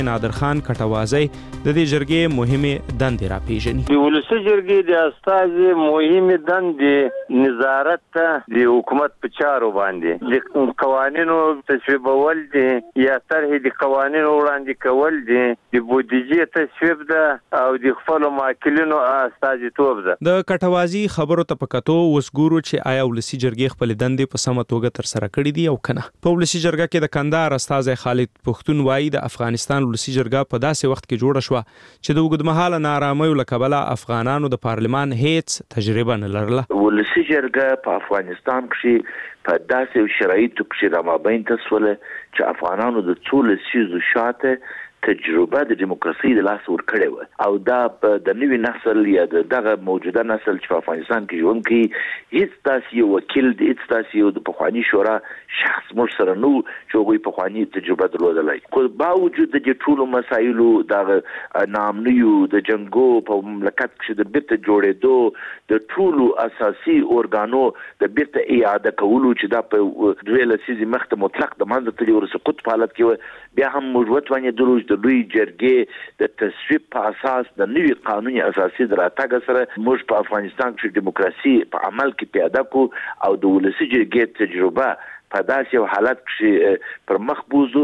نادر خان کټوازی د دې جرګې مهمه دندې راپیژني. د ولسي جرګې د استازي مهمه دندې نظارت ته د حکومت په چارو باندې د قوانینو تصویبول دي یا طرح د قوانینو وړاندې کول دي، د بودیجې تصویب ده او د خپل ماکلینو استازیتوب ده. د کټوازی خبرو ته پکاتو وسګورو چې آیا ولسي جرګې خپل دندې په سمه توګه تر سره کړې دي او کنه. په ولسي جرګه کې د کندهار استازي خالد پښتون وایي د افغانستان ولسي جرګه په داسې وخت کې جوړه شوه چې د اوږدمهاله ناارامۍ له کبله افغانانو د پارلمان هیڅ تجربه نه لرله. ولسي جرګه په افغانستان کې په داسې شرایطو کې رامابین تسوله چې افغانانو د څو لسیزو شاته تجربه د دیموکراسي د لاس ور کړې و او دا د نوي نسل یا دغه موجوده نسل چې په افغانستان کې ژوند کوي هیڅ تاسو وکیل د هیڅ تاسو د پخوانی شورا شخص مر سره نو چې هغوی پخوانی تجربه درلودلای. خو باوجود د ټولو مسایلو د نامنیو د جنگو په مملکت کې د بیرته جوړېدو د ټولو اساسي اورګانو د بیرته اعاده کولو چې دا په دوه لسیزې مخته مطلق د منځ ته لري سقوط په حالت کې بیا هم موجود ونه دروج د لوی جرګې د تصویب په اساس د نوي قانوني اساسي دراتګ سره موږ په افغانستان کې دیموکراسي په عمل کې پیاده کو او د ولسي جرګې تجربه په داسې یو حالت کې پر مخ بوزو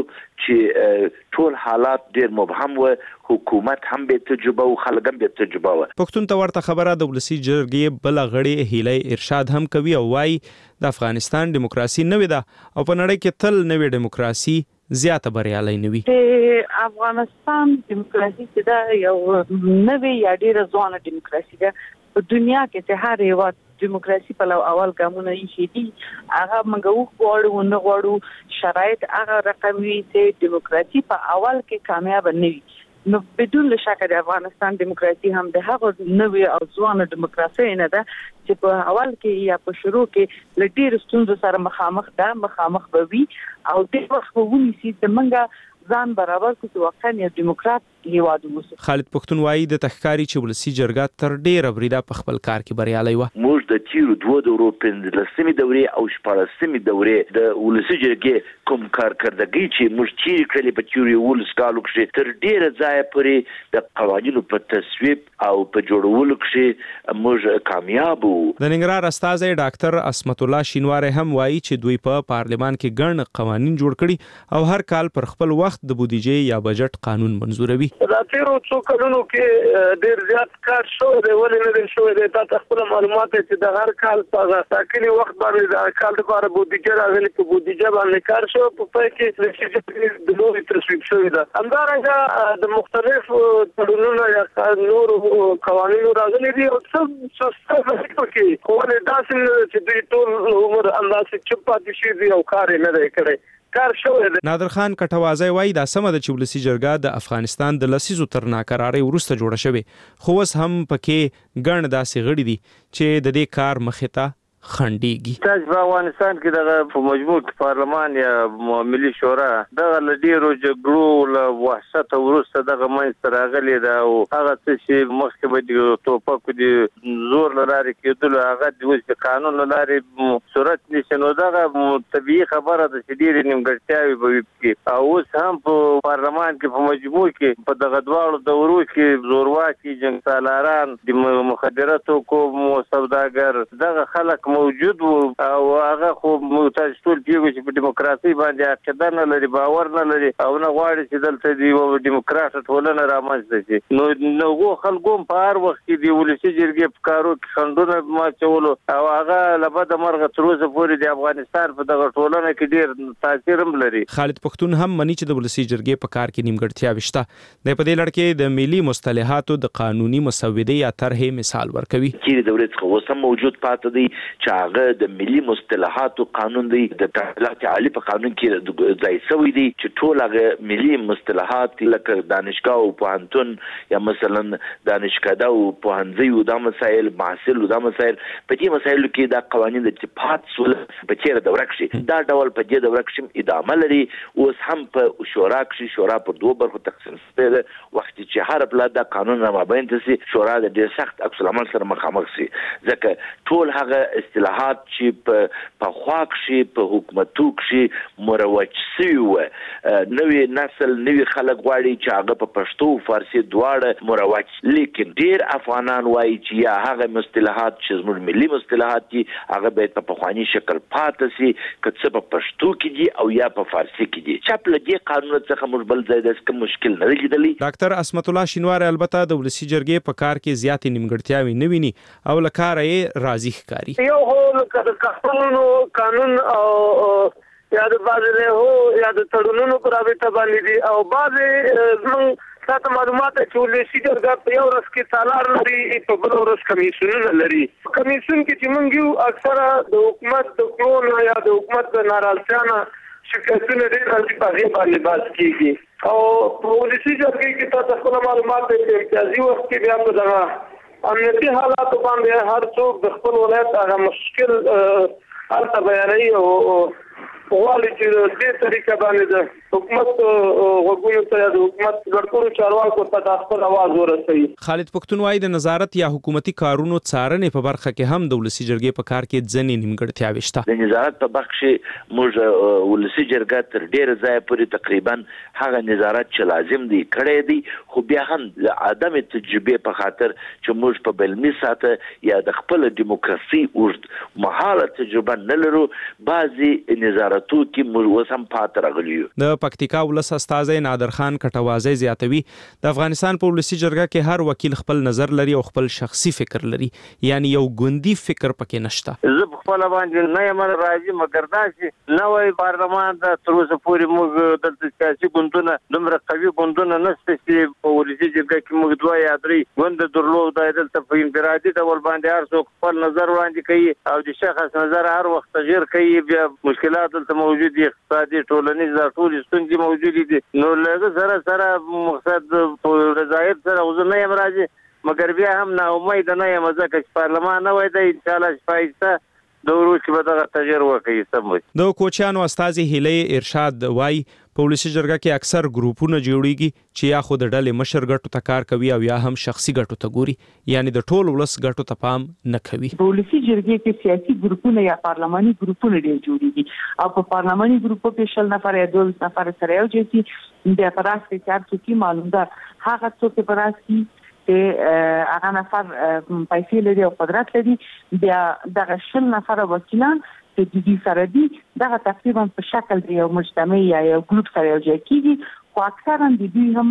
چې ټول حالات ډېر مبهم و، حکومت هم به تجربه او خلک هم به تجربه و. پښتون ته ورته خبره د ولسي جرګې بل غړي هیله ارشاد هم کوي او وايي د افغانستان دیموکراسي نوې ده او په نړۍ کې تل نوې دیموکراسي زیاته بریالي نوي. افغانستان دیموکراسي چې دا یو نوې یا ډېره ځوانه دیموکراسي ده په دنیا کې چې هر یو دیموکراسي په لو اول ګامونه یې دي هغه موږ غواړو نه غواړو شرایط هغه رقم وي چې دیموکراسي په اول کې کامیاب نه وي. نو بدون شک د افغانستان دیموکراسي هم د هغه نوې او ځوانه دیموکراسي نه ده چې په اول کې یا په شروع کې ل ډېر ستونزو سره مخامخ به وي او د وخت په ونیسي د منګه ځان برابر کو چې واقعا یو دیموکرات هیواد ووسو. خالد پښتون وایي د تخکاری چې ولسي جرګه تر ډیره بریده په خپل کار کې بریالي و. موږ د تیرو دوه دورو پنځلسمې دورې او شپاړسمې دورې د ولسي جرګې کوم کارکردګي چې موږ تیر کړلې په تیرو ولس کالو کې تر ډیره ځای پورې د قوانینو په تصویب او په جوړولو کې موږ کامیاب وو. د ننګرهار استازي ډاکټر اسمت الله شینواری هم وایي چې دوی په پارلمان کې ګڼ قوانین جوړ کړي او هر کال پر خپل وخت د بودیجې یا بجټ قانون منزوروي. دا تیرو څو کلونو کې ډېر زیات کار شوی دی، ولې نه دی شوی دی تاسو خپل معلومات چې د هر کال په ټاکلي وخت باندې د کال لپاره بودیجه راغلي په بودیجه باندې کار شو په پای کې د نوري تصویب شوی ده. همدارنګه د مختلفو قانونونو یا نورو قوانینو راغلي دي او څه کې خو ولې داسې چې دوی ټول عمر انداسې چوپ پاتې شي دي او کار یې نه دی کړی. نادر خان کټوازی وایي دا سمه ده چې ولسي جرګه د افغانستان د لسیزو تر ناکرارۍ وروسته جوړه شوې خو اوس هم پکې ګڼ داسې غړي دي چې د دې کار مخې ته خنډيږي. تاسو په افغانستان کې دغه په مجموع پارلمان یا ملي شورا دغه لډیرو جګړو له وحشت ورسته دغه منځ راغلي دا او هغه چې مخکې به د توپکو د زور لاري کېدل هغه د وځ قانون لاري صورت نشي نو دغه طبيعي خبره ده چې ډېر نیمګړتیاوي به وي او اوس هم په پارلمان کې په مجموع کې په دغه دواړو دورو کې زورواکي جنګ سالاران د مخدراتو کوم سوداګر دغه خلک موجود وو او هغه خو تاسو ټول پیږو چې په دیموکراسي باندې عقیده نه لري، باور نه لري او نه غواړي چې دلته دی دیموکرات ټولنه رامنځته شي. نو خلکو په هر وخت کې دی ولسي جرګې په کارو کې خندونه ماچولو او هغه لبد مرغه تر اوسه پورې د افغانستان په دغه ټولنه کې ډیر تاثیر هم لري. خالد پښتون هم مني چې د ولسي جرګې په کار کې نیمګړتیا وشته. د په دې لړ کې د ملي مصطلحاتو د قانوني مسودې یا طرحې مثال ورکوي. چې د دولت خو موجود پاتې دی چې هغه د ملي مصطلحاتو قانون دی د تحصیلات عالی په قانون کې ځای شوی دی چې ټول هغه ملي مصطلحات لکه دانشګاه او پوهنتون یا مثلا دانشکده او پوهنځي او د مسایل محصل او د مسایل په دې مسایلو کې دا قوانین د اتفاق سول په چیرې د ورکشي دا ډول په دې د ورکشم ادامه لري اوس هم په شورا کې شورا پر دوه برخو تقسیم شوی وخت چې هر بل د قانون مابین ته شورا د ډیر سخت عکس العمل سره مخامخ شي ځکه ټول هغه اصطلاحات چې په خواک شي په حکومتو کې مروج شي نوې نسل نوې خلک غواړي چې هغه په پښتو فارسی دواړه مروج لیکن ډیر افغانان وایي چې یا هغه مصطلحات چې زموږ ملي مصطلحات دي هغه باید په پخوانی شکل پاتې شي که څه په پښتو کې دي او یا په فارسی کې دي چې په دې قانون څخه موږ بل ځای د کوم مشکل نه لیدلی. ډاکټر عصمت الله شینواری البته د ولسی جرګې په کار کې زیاتې نیمګړتیاوې نه ویني او لکاره یې راضي ښکاري. یو هو قانون او یا د بازله هو یا د تړونونو پر اوټه باندې دي او بعضې زموږ تاسو معلومات چې ولسی جرګه په یو ورځ کې څلور لري په بل ورځ کمیسیونونه لري. کمیسیون کې چې موږ یو اکثره د حکومت د کړونو یا د حکومت د ناراضیانه شکایتونه دي چې په هغه باندې بحث کیږي او په ولسی جرګه کې تاسو خپل معلومات د امتیازي وخت کې بیا په دغه امنیتي حالات باندې هر څوک د خپل ولایت هغه مشکل البته بیانوي او غواړي چې دې طریقه باندې د حکومت وګړو ته د حکومت ګډوډو چارواکو ته خپل आवाज ورسوي. خالد پښتون وايي د نظارت یا حکومتي کارونو څارنې په برخه کې هم د ولسی جرګې په کار کې ځنې نیمګړتیاوې شته. د نظارت په برخه کې موږ ولسی جرګه تر ډیره ځای پورې تقریبا هغه نظارت چې لازم دی کړی دی خو بیا هم د عدم تجربه په خاطر چې موږ په بلمي ساته یا د خپل دیموکراسي اوږد مهاله تجربه نه لرو بعضي نظارتو کې موږ وسم پات راغلیو. د پکتیکا ولس استاد نادر خان کټوازی زیاتوي د افغانستان په ولسی جرګه کې هر وکیل خپل نظر لري او خپل شخصي فکر لري یعنی یو ګوندی فکر پکې نشته. زه په خپل باندې نه یم راځي مګر دا چې نوې پارلمان د تر اوسه پورې موږ د سیاسي ګوندونو دومره قوي ګوندونه نشته چې په ولسی جرګه کې موږ دوه یا درې ګوند درلود دلته په انفرادي ډول باندې هر څوک خپل نظر وړاندې کوي او د شخص نظر هر وخت تغیر کوي. بیا مشکلات دلته موجود دي اقتصادي ټولنیز ټول ستونزې موجود دي نو لږ سره مقصد په رضایت سره وزنه یم راځي مګر بیا هم نه امید نه یم ځکه چې پارلمان نه وای دی ان شاء الله شپایسته د وروسته به دغه تغیر وکړي. سم وي. د کوچیانو استاد هیلې ارشاد وای په ولسی جرګه کې اکثر ګروپونه جوړیږي چې یا خود ډلې مشر ګټو ته کار کوي او یا هم شخصي ګټو ته ګوري یعنی د ټول ولس ګټو ته پام نه کوي. په ولسی جرګه کې سیاسي ګروپونه یا پارلماني ګروپونه ډېر جوړیږي او په پارلماني ګروپو کې 12 نفر یا 12 نفر سره یو چې د پراس کې چار څوکي معلوم ده هغه څوک په پراس کې هغه نفر پیسې لري او قدرت لري بیا دغه 12 نفر وکیلان چې د دې سره دي دغه تقریبا په شکل دی یو مجتمع یا یو ګروپ سره یو ځای کیږي خو اکثرا د دوی هم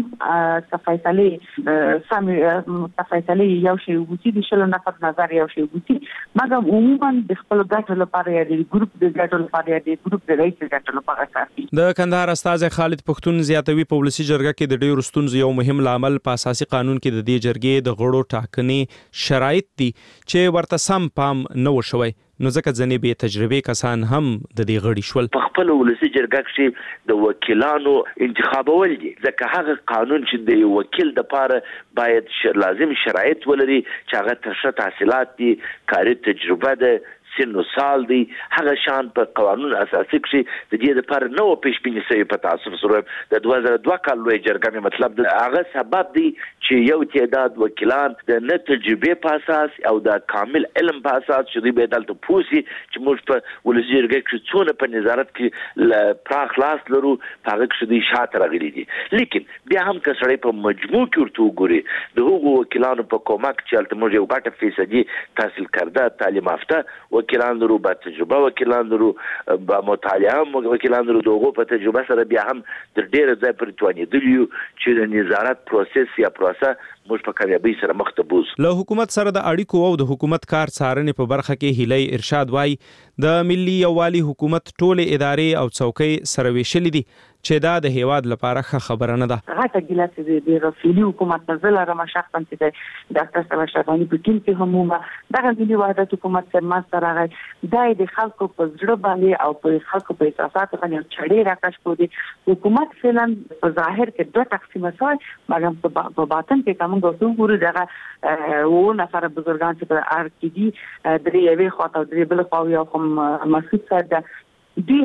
تفصیلي یو شی وګوري د 12 نفر نظر یو شی وګوري مګر عموما د خپل ګټو لپاره یا د ګروپ د ګټو لپاره یا د ګروپ د رئیس ګټو لپاره کافي. د کندهار استاد خالد پښتون زیاتوي په ولسی جرګه کې د ډیرو ستونزو یو مهم لامل په اساسي قانون کې د دې جرګې د غړو ټاکنې شرایط دي چې ورته سم پام نه وشوي نو ځکه ځنې به تجربه کسان هم د دې غړي شول. په خپل ولسی جرګه کې د وکیلانو انتخابول دي ځکه هغه قانون چې د وکیل د پاره باید لازم شرایط ولري چې هغه ترشح تحصیلات دي کاري تجربه ده سن سال دی هغه شان په قانون اساسي کې د دې لپاره نو پیشبینی سوي په تاسو سره د 2002 کال لوی جرګه مطلب د هغه سبب دی چې یو تعداد وکیلان د نه تجربه په اساس او د کامل علم په اساس چې دوی به دلته پوسی چې موږ په ولسی جرګه کې څونه په نظارت کې پراخ لاس لرو هغه کې دوی شاته راغلي دي لیکن بیا هم که سړی په مجموع کې ورته وګوري د هغو وکیلانو په کومک چې البته موږ یو غټه فیصدي تحصیل کرده تعلیم یافته وکیلان درو با تجربه وکیلان درو با مطالعه وکیلان درو دغه په تجربه سره بیا هم د ډیره ځای پر توانې دی چې د نظارت پروسس یا پروسه موږ په کامیابی سره مخ ته بوز. له حکومت سره د اړیکو او د حکومت کار څارنې په برخه کې هیلې ارشاد وای د ملي یووالي حکومت ټول ادارې او څوکۍ سره ویشلې دي چې دا د هیواد لپاره ښه خبره نه ده. هغه ګلاسه د رفیلی حکومت نزل را مشخصا چې ډاکټر سره شفانی په ټیم کې همومه دغه ملي وحدت حکومت سره ماستر راغی دای د خلکو په زړه باندې او په خلکو په احساسات باندې چړې راکښ کو دي حکومت فعلا په ظاهر کې دوه تقسیم شوی مګر په باطن کې کوم غوښتنه ګوري دغه و نفر بزرګان چې په ار کې دي درې یوې خاطر درې بل خو یو کوم مسعود سره دوی هر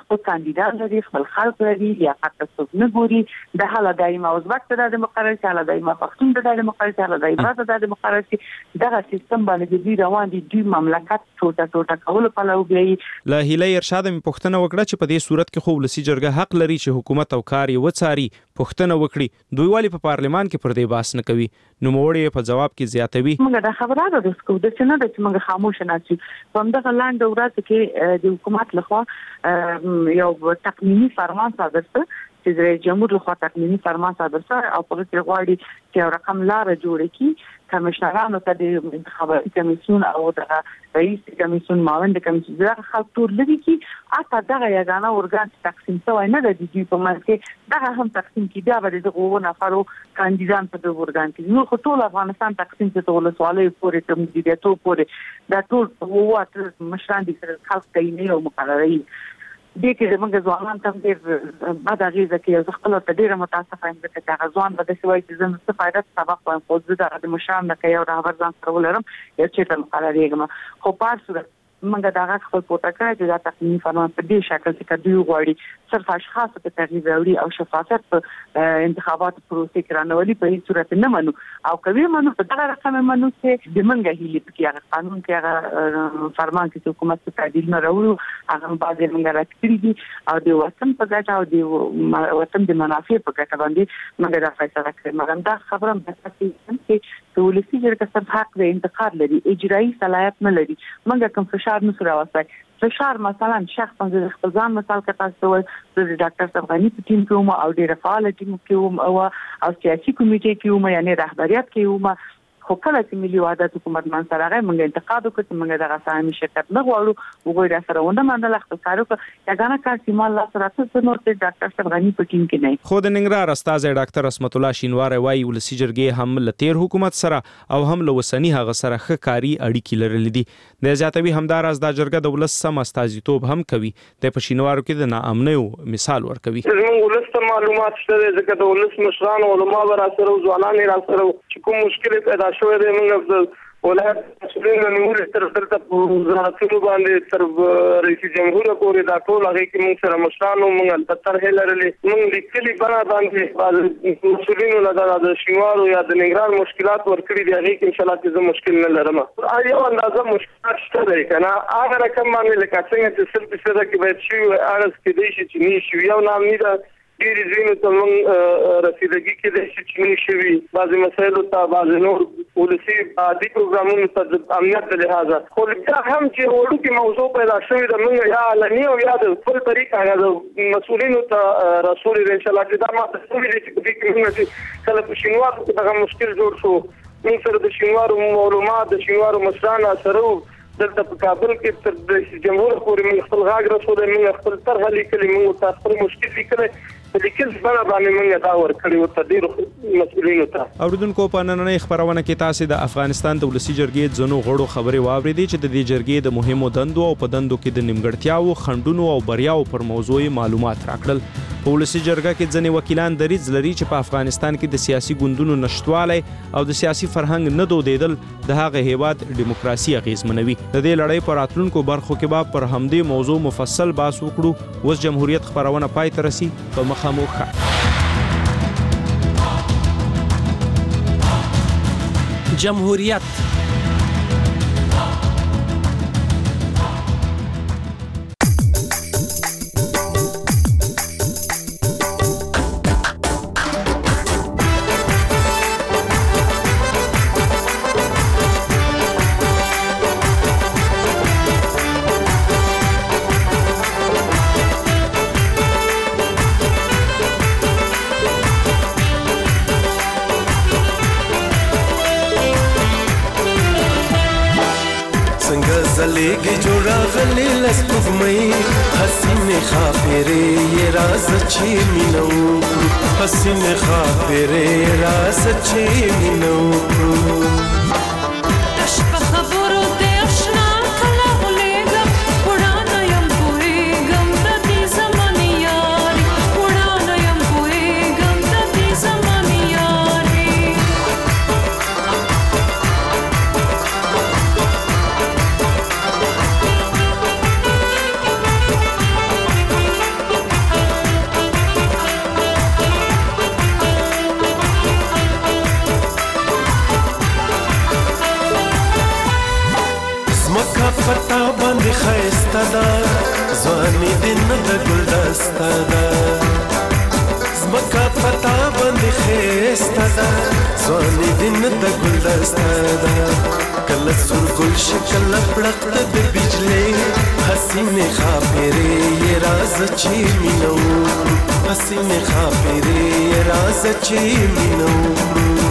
خپل کاندیدان لري، خپل خلک لري، لیاقت څوک نه ګوري. د حاله دایمه ازبک د دیموکراسي، حاله دایمه پښتون د دیموکراسي، حاله دایمه د دیموکراسي دغه سیستم باندې دی روان دي. دوی مملکت ټوټه کول په لور بیاي. له هیله ارشاد می پښتنه وکړه چې په دې صورت کې خو ولسی جرګه حق لري چې حکومت او کار یې وڅاري، پښتنه وکړي. دوی والی په پارلمان کې پر دې باس نه کوي. نو موړې په جواب کې زیاتوي. موږ د خبره درسکو د څه نه د چې موږ خاموش نه شو. په همدغه لاندې ورځ کې د حکومت لخوا یو تقنینی فرمان صادر شو چې د جمهور لخوا تقنینی فرمان صادر شو او په دې غواړي چې یو رقم لار جوړ کړي. کمشنرانو ته د انتخاباتي کمیسیون او د رئیس کمیسیون معاون کمیسیون دغه خلک ټول لري چې اته دغه یګانه ورګان تقسیم شوی نه د دې په منځ کې دغه هم تقسیم کیږي. بیا به د غوونه نفرو کاندیدان په دغه ورګان کې نو ټول افغانستان تقسیم ته ولسوالۍ پورې ته مدیریتو پورې دا ټول وواټ مشران دي خلک تعین او مقرري دي کې موږ ځوانان ته ډېر بعد غیزه کې زه خپل ته ډېر متاسفه یم چې هغه ځوان به د سوي چې زم څه فائدہ سبق وایم خو زه د مشران د کيو راهبر ځان سره ولرم یو چې ته مقرریږم. خو په صورت موږ دا خپل پورته کړی چې دا تقنینی فرمان په دې شکل چې دوی غواړي صرف اشخاص ته تغییر راوړي او شفافیت په انتخابات پروسې کې رانولي په هیڅ صورت نه منو او کوي منو په دغه رقم منو چې د منګه هیلې کې هغه قانون کې هغه فرمان کې حکومت ته تعدیل نه راوړو هغه بعد منګه راکړي دي او د وطن په ګټه او د وطن د منافع په ګټه باندې موږ دا فیصله کړې. مګر دا خبره مې چې ولسی جرګه صرف حق د انتخاب لري، اجرایي صلاحیت نه لري. موږ کوم فشار نسو راوستای. فشار مثلا شخصا د خپل ځان مثال کې تاسو ول د ډاکټر صفغانی په ټیم کې او ډیره فعال ټیم کې او سیاسي کمیټې کې یعنی رهبریت کې خو کله چې ملي وحدت حکومت من سره غي موږ انتقاد وکړو چې موږ دغه سامي شرکت نه غواړو وګورئ سره ونه منل خپل کارو یګانه کار چې مال الله سره څه نور ته ډاکټر صفغانی په ټیم کې نه. خو د ننګرهار استاد ډاکټر اسمت الله شینوار وايي ولسی جرګې هم لتیر حکومت سره او هم لوسنی هغه سره ښکاری اړیکې لرلې دي. د زیاتوي همدار از د جرګه د ولس سم استازیتوب هم کوي. د پښینوارو کې د ناامنۍ مثال ورکوي. موږ ولس معلومات شته ځکه د ولس مشران علما را سره ځوانان را سره چې کوم مشکل پیدا شوی دی موږ ولایت مسؤلین نور تر وزارتونو باندې تر رئیس جمهور پورې دا ټول هغه کې موږ سره مشرانو موږ تر هلرلې موږ لیکلي بنا باندې مسؤلینو لپاره د شینوارو یا د ننګرهار مشکلات ورکړي دي هغه کې ان شاء الله چې مشکل نه لرم. یو اندازه مشکلات شته دی کنه هغه رقم باندې لکه څنګه چې سل فیصد کې باید شي ارز کې دی چې نه شي یو نام نه ده ډېری ځینو ته موږ رسیدګي کې د شچنی شوي بعضې مسایلو ته بعضې نور ولسي عادي پروګرامونو ته د امنیت د لحاظه خو بیا هم چې وړوکې موضوع پیدا شوې ده موږ یا علني او یا د خپل طریقه یا د مسؤلینو ته رسولې ده انشاءالله چې دا ماته شوي دي چې په دې کې موږ چې کله په شینوارو کې دغه مشکل جوړ شو موږ سره د شینوارو معلومات د شینوارو مشران سره دلته په کابل کې تر د جمهور پورې موږ خپل غاګ رسولې موږ خپل طرح لیکلې موږ تاسو خپل مشکل لیکلې لیکل څنګه باندې موږ دا ورکړی او تدیر مسؤلینو ته. اوریدونکو په نننۍ خبرونه کې تاسو د افغانستان د ولسی جرګې ځنو غړو خبرې واوریدې چې د دې جرګې د مهمو دندو او په دندو کې د نیمګړتیاو خندونو او بریاو پر موضوع معلومات راکړل. په ولسی جرګه کې ځنې وکیلان دریځ لري چې په افغانستان کې د سیاسي ګوندونو نشټوالی او د سیاسي فرهنګ نه دودیدل د هغه هیواد دیموکراسي اغیزمنوي. د دې لړۍ پر راتلونکو برخو کې به پر همدې موضوع مفصل بحث وکړو. اوس جمهوریت خبرونه پای ته رسي په مخامخ جمهوریت زلیگی جوڑا غلی لسپگمئی حسین خافیره یہ راز چی مینو حسین خافیره یہ راز چی مینو اشپا خبرو دے اشنا کلا غلیگم وڑانا یم پویگم ردی زمانی یاری وڑانا یم پویگم ردی زمانی یاری خيستا دا ځواني دې نه د ګلدسته ده زمکه پتا باندې خيستا دا ځواني دې نه د ګلدسته ده کله سور ګل شکل پړق د بجلې حسینه خاپره یې راز چې مينو حسینه خاپره یې راز چې مينو